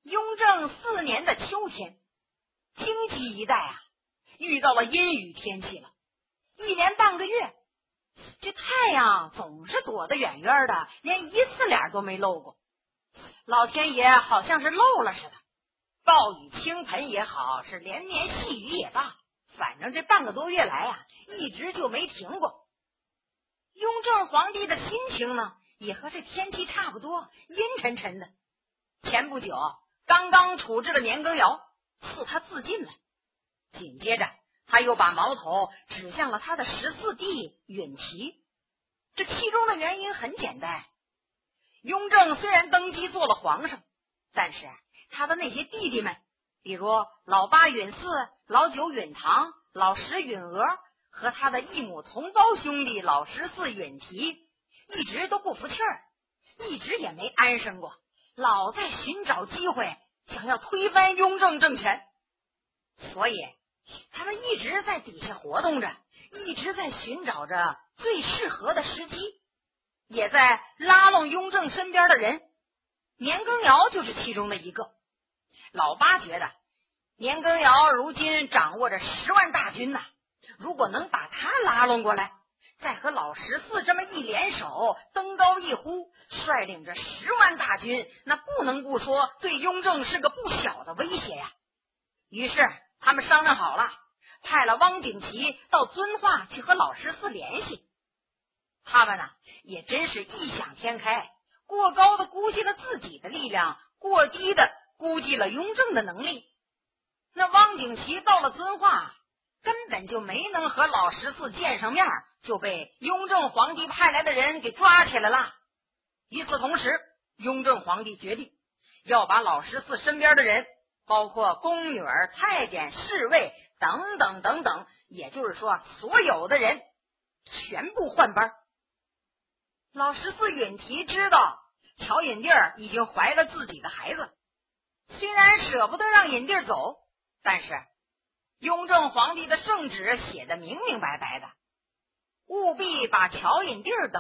雍正4年的秋天，京畿一带遇到了阴雨天气了。1连半个月，这太阳总是躲得远远的，连一次脸都没露过。老天爷好像是漏了似的，暴雨倾盆也好，是连绵细雨也罢，反正这半个多月来一直就没停过。雍正皇帝的心情呢，也和这天气差不多，阴沉沉的。前不久刚刚处置了年羹尧，赐他自尽了。紧接着他又把矛头指向了他的14弟允祺。这其中的原因很简单，雍正虽然登基做了皇上，但是他的那些弟弟们，比如老8允嗣、老9允堂、老10允娥和他的异母同胞兄弟老14允提，一直都不服气儿，一直也没安生过，老在寻找机会想要推翻雍正政权。所以他们一直在底下活动着，一直在寻找着最适合的时机，也在拉拢雍正身边的人。年羹尧就是其中的一个。老8觉得年羹尧如今掌握着10万大军如果能把他拉拢过来，再和老14这么一联手，登高一呼，率领着10万大军，那不能不说对雍正是个不小的威胁呀。于是他们商量好了，派了汪景祺到遵化去和老14联系。他们也真是异想天开，过高的估计了自己的力量，过低的估计了雍正的能力。那汪景祺到了遵化，根本就没能和老14见上面，就被雍正皇帝派来的人给抓起来了。与此同时，雍正皇帝决定要把老14身边的人，包括宫女儿、太监、侍卫等等等等，也就是说所有的人全部换班。老14允提知道乔允弟已经怀了自己的孩子，虽然舍不得让允弟走，但是雍正皇帝的圣旨写得明明白白的，务必把乔允弟等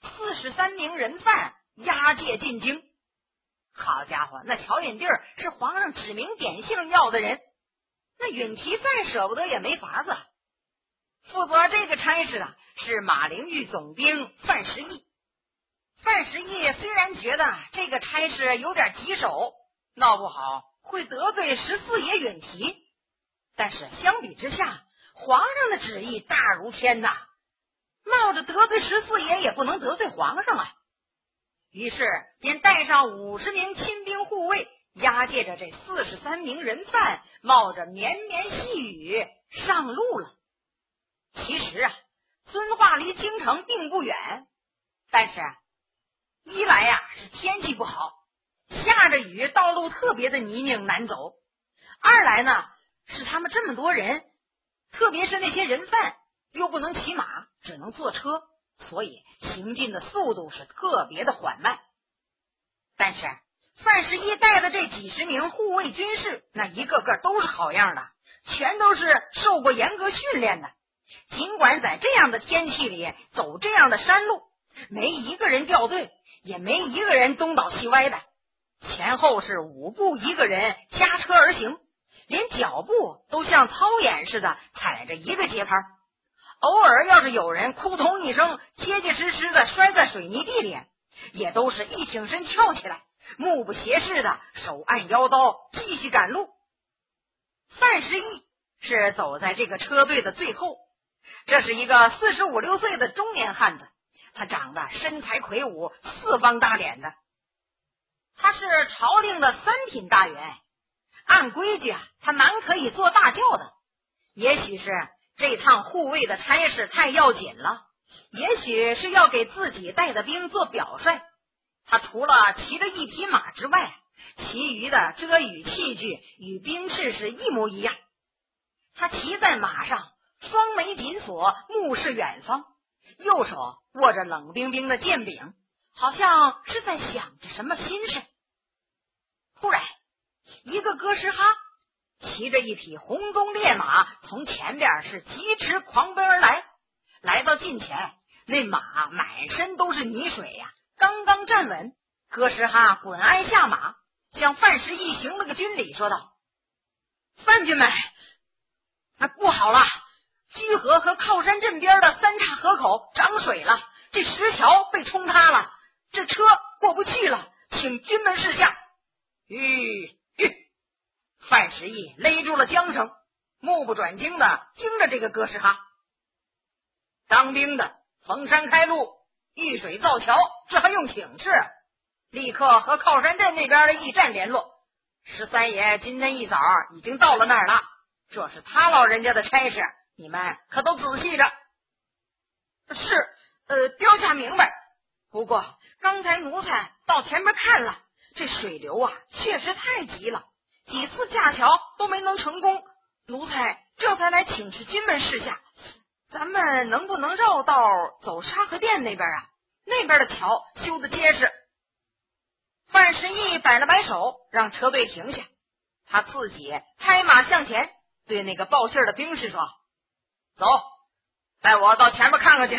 43名人犯押解进京。好家伙，那乔允弟是皇上指名点姓要的人，那允提再舍不得也没法子。负责这个差事是马陵御总兵范时义。范时义虽然觉得这个差事有点棘手，闹不好会得罪14爷允提，但是相比之下，皇上的旨意大如天冒着得罪14爷也不能得罪皇上于是便带上50名亲兵护卫，押解着这43名人犯，冒着绵绵细雨上路了。其实遵化离京城并不远，但是一来是天气不好，下着雨，道路特别的泥泞难走；二来呢是他们这么多人，特别是那些人犯又不能骑马，只能坐车，所以行进的速度是特别的缓慢。但是范时义带的这几十名护卫军士，那一个个都是好样的，全都是受过严格训练的。尽管在这样的天气里走这样的山路，没一个人掉队，也没一个人东倒西歪的，前后是5步一个人夹车而行，连脚步都像操演似的踩着一个节拍。偶尔要是有人扑通一声结结实实的摔在水泥地里，也都是一挺身跳起来，目不斜视的手按腰刀继续赶路。范时义是走在这个车队的最后，这是一个45、6岁的中年汉子，他长得身材魁梧，四方大脸的。他是朝廷的3品大员，按规矩他蛮可以做大轿的。也许是这趟护卫的差事太要紧了，也许是要给自己带的兵做表率，他除了骑着一匹马之外，其余的遮雨器具与兵士是一模一样。他骑在马上，双眉紧锁，目视远方，右手握着冷冰冰的剑柄，好像是在想着什么心事。突然，一个哥什哈骑着一匹红鬃烈马从前边是疾驰狂奔而来，来到近前，那马满身都是泥水刚刚站稳，哥什哈滚鞍下马， 向范时义行了个军礼，说道：“范军们，不好了！居河和靠山镇边的三岔河口涨水了，这石桥被冲塌了，这车过不去了，请军门示下。”范时义勒住了缰绳，目不转睛的听着这个哥斯哈。当兵的逢山开路，遇水造桥，这还用请示？立刻和靠山镇那边的驿站联络。13爷今天一早已经到了那儿了，这是他老人家的差事，你们可都仔细着。是，标下明白。不过刚才奴才到前面看了，这水流啊确实太急了，几次架桥都没能成功，奴才这才来请示军门示下，咱们能不能绕道走沙河店那边啊？那边的桥修得结实。范时义摆了摆手，让车队停下，他自己拍马向前，对那个报信的兵士说：“走，带我到前面看看去。”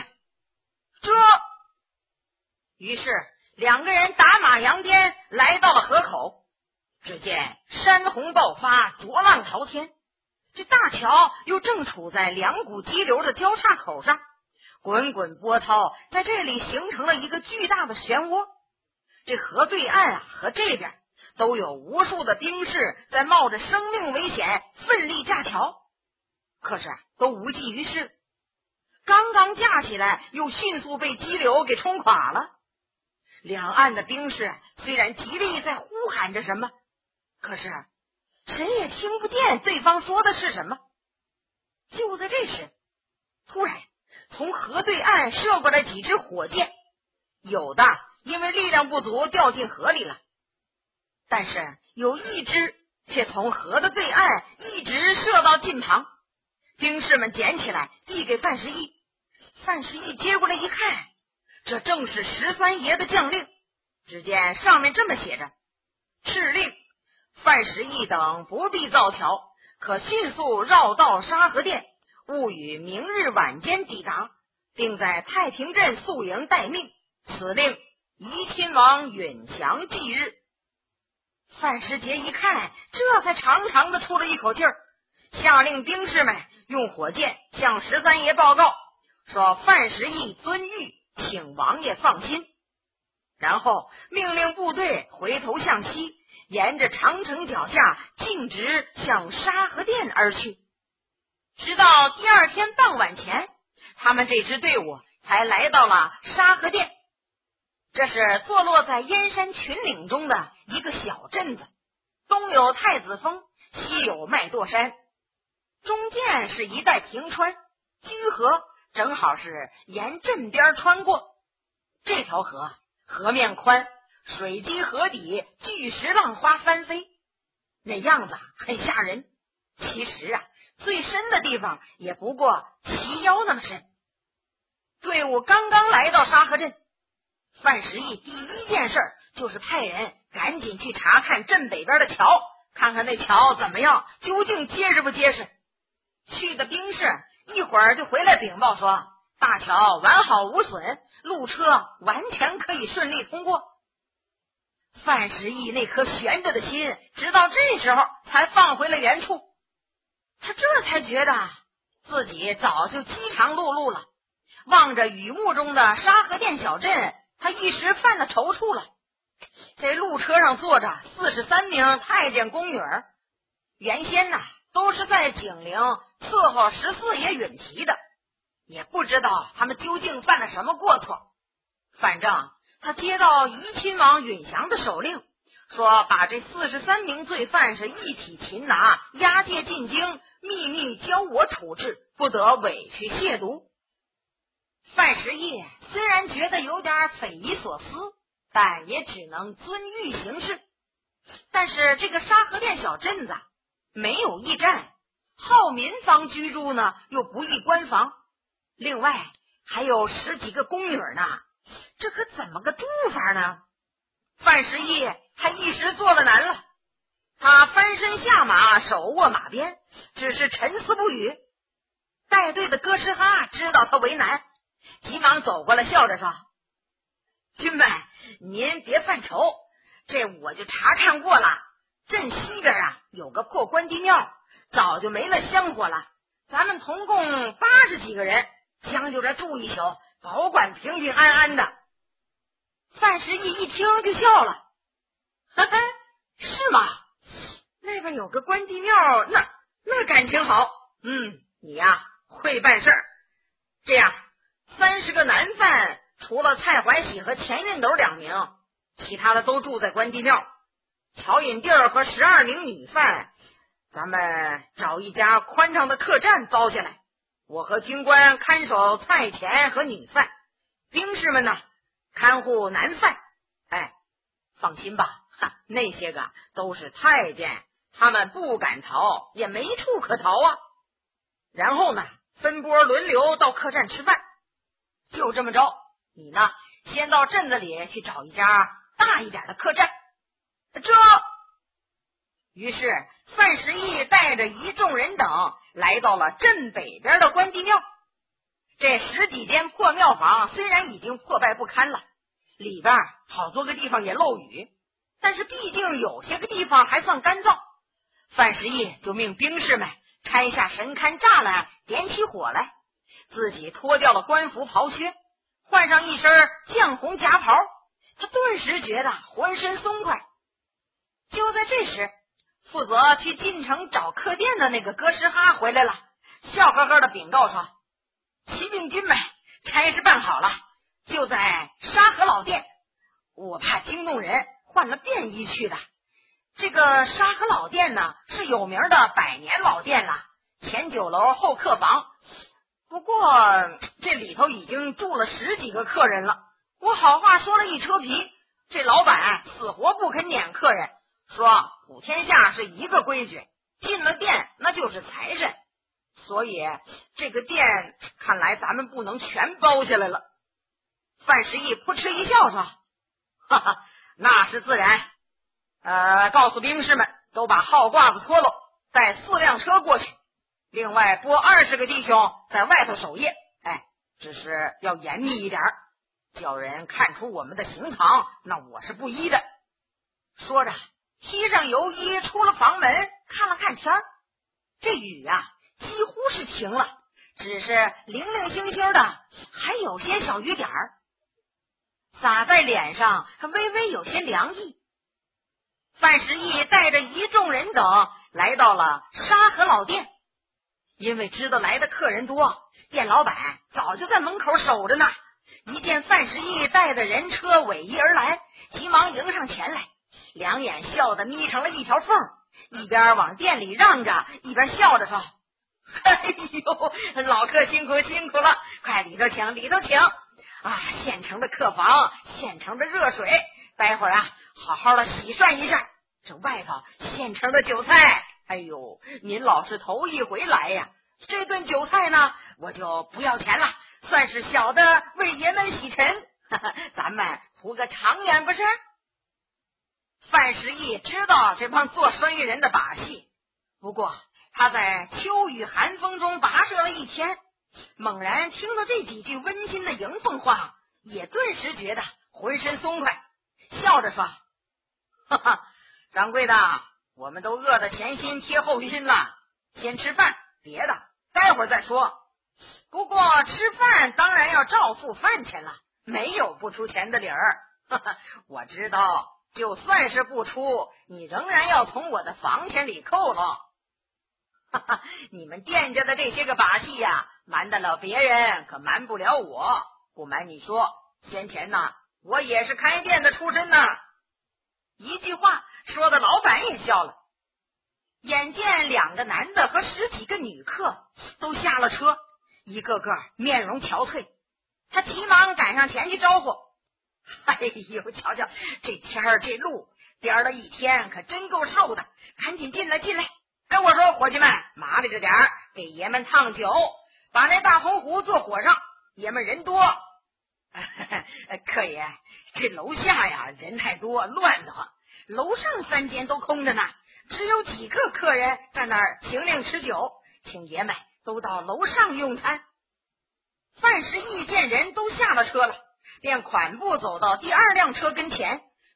于是两个人打马扬鞭来到了河口。只见山洪爆发，浊浪滔天，这大桥又正处在两股激流的交叉口上，滚滚波涛在这里形成了一个巨大的漩涡。这河对岸啊和这边都有无数的兵士在冒着生命危险奋力架桥，可是都无济于事，刚刚架起来又迅速被激流给冲垮了。两岸的兵士虽然极力在呼喊着什么，可是谁也听不见对方说的是什么。就在这时，突然从河对岸射过来几支火箭，有的因为力量不足掉进河里了，但是有一支却从河的对岸一直射到近旁。兵士们捡起来递给范时义，范时义接过来一看，这正是13爷的将令。只见上面这么写着：敕令范时义等不必造桥，可迅速绕道沙河店，务与明日晚间抵达，并在太平镇宿营待命。此令怡亲王允祥忌日。范时杰一看，这才长长的出了一口气儿，下令兵士们用火箭向13爷报告，说范时义遵谕，请王爷放心。然后命令部队回头向西，沿着长城脚下径直向沙河店而去。直到第二天傍晚前，他们这支队伍才来到了沙河店。这是坐落在燕山群岭中的一个小镇子，东有太子峰，西有麦垛山，中间是一带平川，居河正好是沿镇边穿过。这条河河面宽，水击河底，巨石浪花翻飞，那样子很吓人。其实啊，最深的地方也不过齐腰那么深。队伍刚刚来到沙河镇，范时义第一件事就是派人赶紧去查看镇北边的桥，看看那桥怎么样，究竟结实不结实。去的兵士一会儿就回来禀报说，大桥完好无损，路车完全可以顺利通过。范时义那颗悬着的心，直到这时候才放回了原处。他这才觉得自己早就饥肠辘辘了，望着雨幕中的沙河店小镇，他一时犯了踌躇了。这路车上坐着43名太监宫女儿，原先呢都是在景陵伺候14爷允提的，也不知道他们究竟犯了什么过错。反正他接到怡亲王允祥的手令，说把这43名罪犯是一体擒拿，押解进京，秘密交我处置，不得委屈亵渎。范时义虽然觉得有点匪夷所思，但也只能遵谕行事。但是这个沙河店小镇子没有驿站，好民房居住呢又不易关防，另外还有10几个宫女呢，这可怎么个住法呢？范时义他一时做了难了，他翻身下马，手握马鞭，只是沉思不语。带队的哥斯哈知道他为难，急忙走过来，笑着说：“军们，您别犯愁， 这我就查看过了，镇西边啊有个破关帝庙，早就没了香火了。咱们同共80几个人，将就着住一宿，保管平平安安的。范时义一听就笑了，嘿嘿，是吗？那边有个关帝庙，那感情好。你呀会办事儿。这样，30个男犯，除了蔡怀喜和钱运斗2名，其他的都住在关帝庙。乔引娣和12名女犯，咱们找一家宽敞的客栈包下来，我和军官看守菜钱和女犯，兵士们呢看护男犯。放心吧，那些个都是太监，他们不敢逃，也没处可逃啊。然后呢，分拨轮流到客栈吃饭。就这么着，你呢先到镇子里去找一家大一点的客栈。于是范时义带着一众人等来到了镇北边的关帝庙。这10几间破庙房虽然已经破败不堪了，里边好多个地方也漏雨，但是毕竟有些个地方还算干燥。范时义就命兵士们拆下神龛栅栏，点起火来，自己脱掉了官服袍靴，换上一身绛红夹袍，他顿时觉得浑身松快。就在这时，负责去进城找客店的那个哥什哈回来了，笑呵呵的禀告说：骑兵军们差事办好了，就在沙河老店，我怕惊动人，换了便衣去的。这个沙河老店呢，是有名的100年老店了，前酒楼后客房。不过这里头已经住了10几个客人了，我好话说了一车皮，这老板死活不肯撵客人，说普天下是一个规矩，进了店那就是财神，所以这个店看来咱们不能全包下来了。范时义扑哧一笑说：哈哈，那是自然。告诉兵士们都把号褂子脱了，带4辆车过去，另外拨20个弟兄在外头守夜。只是要严密一点，叫人看出我们的行藏，那我是不依的。说着披上油衣出了房门，看了看天儿，这雨啊几乎是停了，只是零零星星的还有些小雨点儿洒在脸上，还微微有些凉意。范时义带着一众人等来到了沙河老店，因为知道来的客人多，店老板早就在门口守着呢。一见范时义带着人车尾翼而来，急忙迎上前来，两眼笑得眯成了一条缝，一边往店里让着，一边笑着说：哎呦，老客辛苦了，快里头请现成的客房，现成的热水，待会儿好好的洗涮一下，这外头现成的酒菜。哎呦，您老是头一回来呀，这顿酒菜呢我就不要钱了，算是小的为爷们洗尘，咱们图个长远不是？范时义知道这帮做生意人的把戏，不过他在秋雨寒风中跋涉了一天，猛然听到这几句温馨的迎奉话，也顿时觉得浑身松快，笑着说：哈哈，掌柜的，我们都饿得前心贴后心了，先吃饭，别的待会儿再说。不过吃饭当然要照付饭钱了，没有不出钱的理儿。我知道，就算是不出，你仍然要从我的房钱里扣了。你们店家的这些个把戏呀，瞒得了别人，可瞒不了我。不瞒你说，先前呢，我也是开店的出身呢。一句话说的老板也笑了。眼见2个男的和10几个女客都下了车，一个个面容憔悴，他急忙赶上前去招呼：哎呦，瞧瞧这天儿这路，颠了一天，可真够受的，赶紧进来。我说伙计们，麻利着点儿，给爷们烫酒，把那大红壶坐火上，爷们人多。客爷，这楼下呀人太多，乱得慌，楼上3间都空着呢，只有几个客人在那儿停令吃酒，请爷们都到楼上用餐。范时义见人都下了车了，便款步走到第2辆车跟前，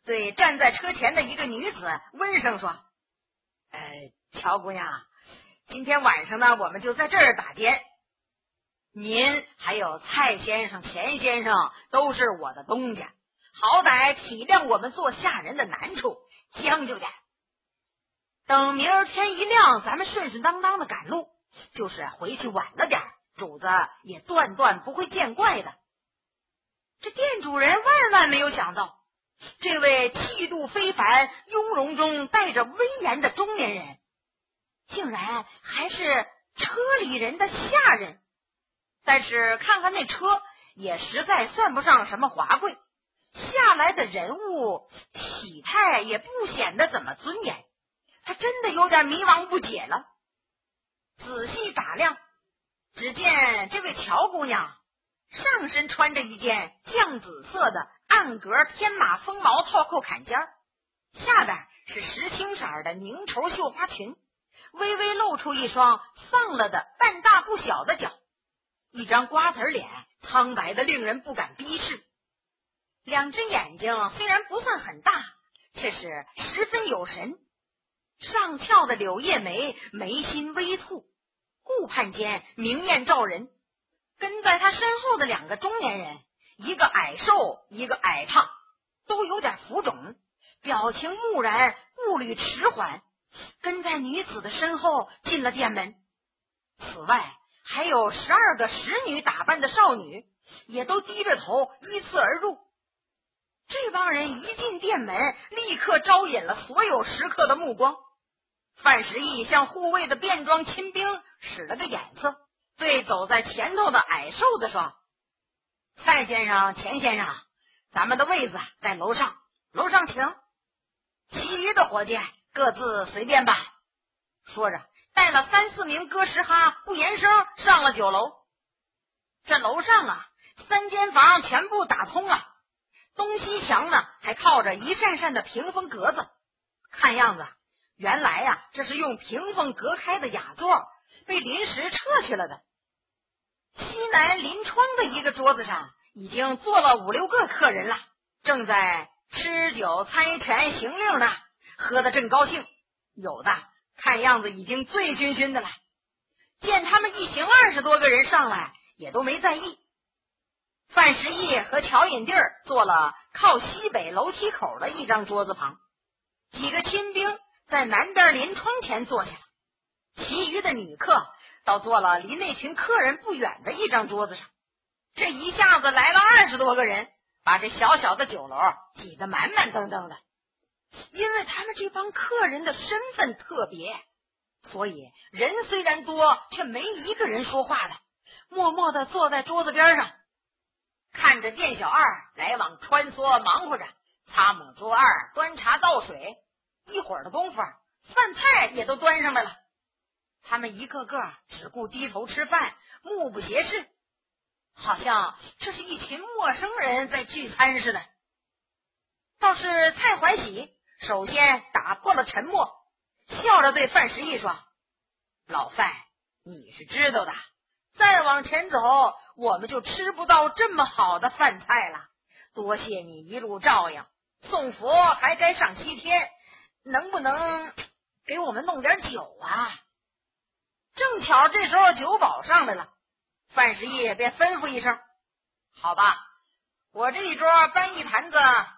对站在车前的一个女子温声说：“乔姑娘，今天晚上呢，我们就在这儿打尖。您还有蔡先生、钱先生都是我的东家，好歹体谅我们做下人的难处，将就点。等明儿天一亮，咱们顺顺当当的赶路，就是回去晚了点，主子也断断不会见怪的。”这店主人万没有想到，这位气度非凡、雍容中带着威严的中年人，竟然还是车里人的下人。但是看看那车，也实在算不上什么华贵，下来的人物体态也不显得怎么尊严，他真的有点迷茫不解了。仔细打量，只见这位乔姑娘上身穿着一件绛紫色的暗格天马风毛套扣坎肩，下边是石青色的凝绸绣花裙，微微露出一双丧了的半大不小的脚，一张瓜子脸，苍白的令人不敢逼视。两只眼睛虽然不算很大，却是十分有神。上翘的柳叶眉，眉心微蹙，顾盼间明艳照人。跟在他身后的两个中年人，一个矮瘦，一个矮胖，都有点浮肿，表情木然，步履迟缓，跟在女子的身后进了店门。此外还有12个使女打扮的少女，也都低着头依次而入。这帮人一进店门，立刻招引了所有食客的目光。范时义向护卫的便装亲兵使了个眼色，对走在前头的矮瘦的说：“蔡先生、钱先生，咱们的位子在楼上，楼上请。其余的伙计各自随便吧。”说着带了3、4名歌石哈不言声上了酒楼。这楼上啊，3间房全部打通了，东西墙呢还靠着一扇扇的屏风格子，看样子原来啊这是用屏风隔开的雅座，被临时撤去了的。西南临窗的一个桌子上已经坐了5、6个客人了，正在吃酒猜拳行令呢，喝得正高兴，有的看样子已经醉醺醺的了。见他们一行20多个人上来，也都没在意。范时义和乔引娣坐了靠西北楼梯口的一张桌子旁，几个亲兵在南边临窗前坐下了，其余的女客倒坐了离那群客人不远的一张桌子上。这一下子来了20多个人，把这小小的酒楼挤得满满登登的。因为他们这帮客人的身份特别，所以人虽然多，却没一个人说话的，默默地坐在桌子边上，看着店小二来往穿梭忙活着，擦抹桌二，端茶倒水。一会儿的功夫，饭菜也都端上来了。他们一个个只顾低头吃饭，目不斜视，好像这是一群陌生人在聚餐似的。倒是蔡怀喜首先打破了沉默，笑着对范时义说：“老范，你是知道的，再往前走我们就吃不到这么好的饭菜了，多谢你一路照应，送佛还该上西天，能不能给我们弄点酒啊？”正巧这时候酒保上来了，范时义便吩咐一声：“好吧，我这一桌搬一坛子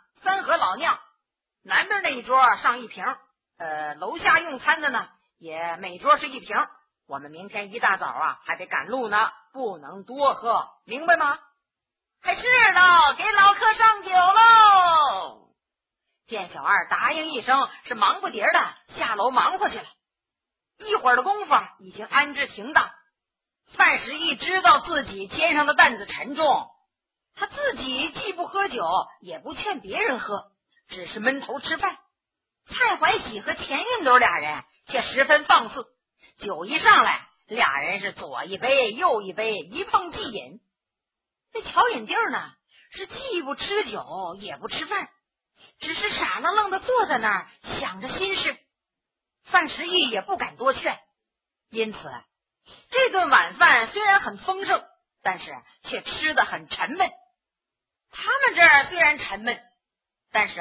3合老酿，南边那一桌上1瓶，楼下用餐的呢也每桌是1瓶，我们明天一大早啊还得赶路呢，不能多喝，明白吗？”“还是喽，给老客上酒喽。”店小二答应一声，是忙不迭的下楼忙活去了。一会儿的功夫已经安置停当。范时义知道自己肩上的担子沉重，他自己既不喝酒，也不劝别人喝，只是闷头吃饭。蔡怀喜和钱运斗俩人却十分放肆，酒一上来，俩人是左一杯右一杯，一碰即饮。那乔引娣呢，是既不吃酒也不吃饭，只是傻愣愣的坐在那儿想着心事。范时义也不敢多劝，因此这顿晚饭虽然很丰盛，但是却吃得很沉闷。他们这儿虽然沉闷，但是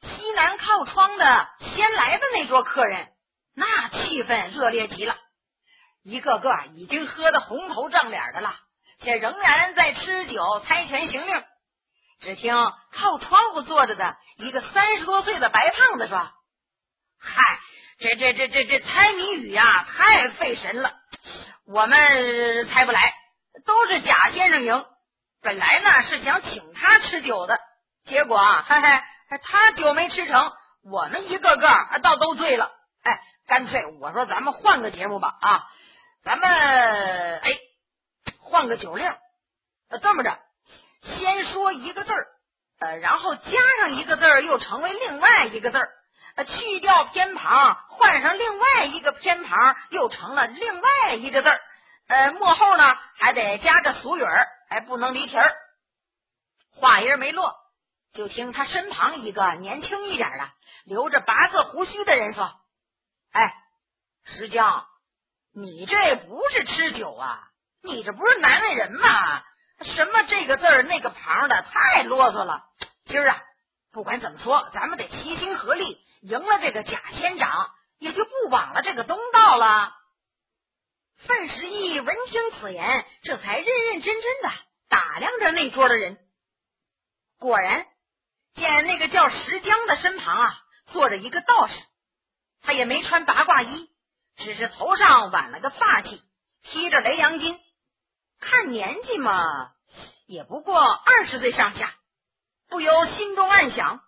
西南靠窗的先来的那桌客人，那气氛热烈极了，一个个已经喝得红头胀脸的了，却仍然在吃酒猜拳行令。只听靠窗户坐着的一个30多岁的白胖子说：“嗨，这猜谜语呀，太费神了，我们猜不来，都是贾先生赢。本来呢是想请他吃酒的，结果他酒没吃成，我们一个个倒都醉了。干脆我说咱们换个节目吧啊，咱们换个酒令，这么着，先说一个字儿，然后加上一个字儿，又成为另外一个字儿，去掉偏旁，换上另外一个偏旁，又成了另外一个字儿。末后呢还得加个俗语儿，还不能离题儿。话音没落，就听他身旁一个年轻一点的留着八字胡须的人说：“石江，你这不是吃酒啊，你这不是难为人吗？什么这个字儿那个旁的，太啰嗦了。今儿啊，不管怎么说，咱们得齐心合力，赢了这个贾仙长，也就不枉了这个东道了。”范十义闻听此言，这才认认真真的打量着那桌的人。果然见那个叫石江的身旁坐着一个道士，他也没穿八卦衣，只是头上挽了个发髻，披着雷阳巾，看年纪嘛也不过20岁上下，不由心中暗想，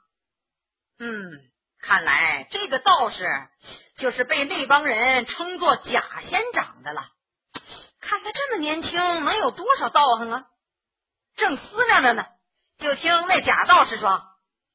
看来这个道士就是被那帮人称作贾仙长的了。看他这么年轻，能有多少道行啊？正思量着呢，就听那贾道士说：“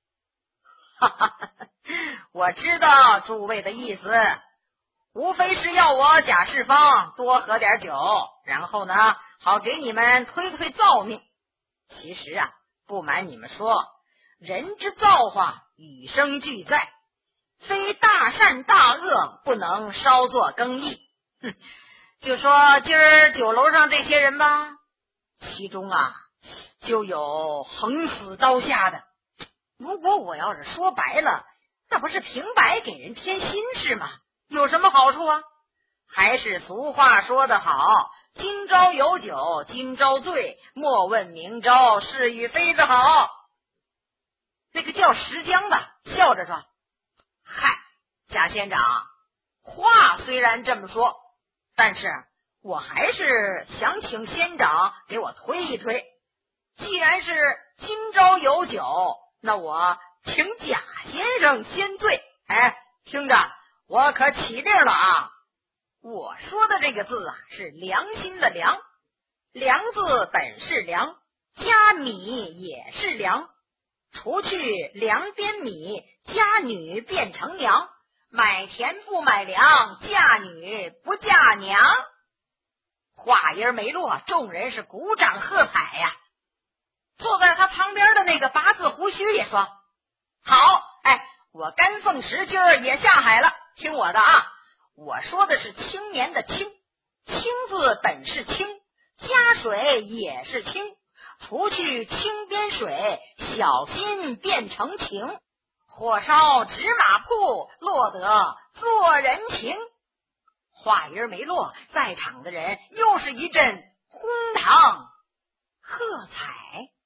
我知道诸位的意思，无非是要我贾世芳多喝点酒，然后呢好给你们推推造命。其实啊，不瞒你们说，人之造化与生俱在，非大善大恶不能稍作更易。就说今儿酒楼上这些人吧，其中就有横死刀下的。如果我要是说白了，那不是平白给人添心事吗？有什么好处啊？还是俗话说得好，今朝有酒今朝醉，莫问明朝是与非的好。”那个叫石江的笑着说：“嗨，贾仙长，话虽然这么说，但是我还是想请仙长给我推一推。既然是今朝有酒，那我请贾先生先醉。听着，我可起令了啊！我说的这个字是良心的良，良字本是良，加米也是良，除去粮边米，家女变成娘，买田不买粮，嫁女不嫁娘。”话音没落，众人是鼓掌喝彩呀。坐在他旁边的那个八字胡须也说：“好，我甘凤石今儿也下海了，听我的啊！我说的是青年的青，青字本是青，加水也是青，除去青边水，小心变成情，火烧纸马铺，落得做人情。”话音没落，在场的人又是一阵哄堂喝彩。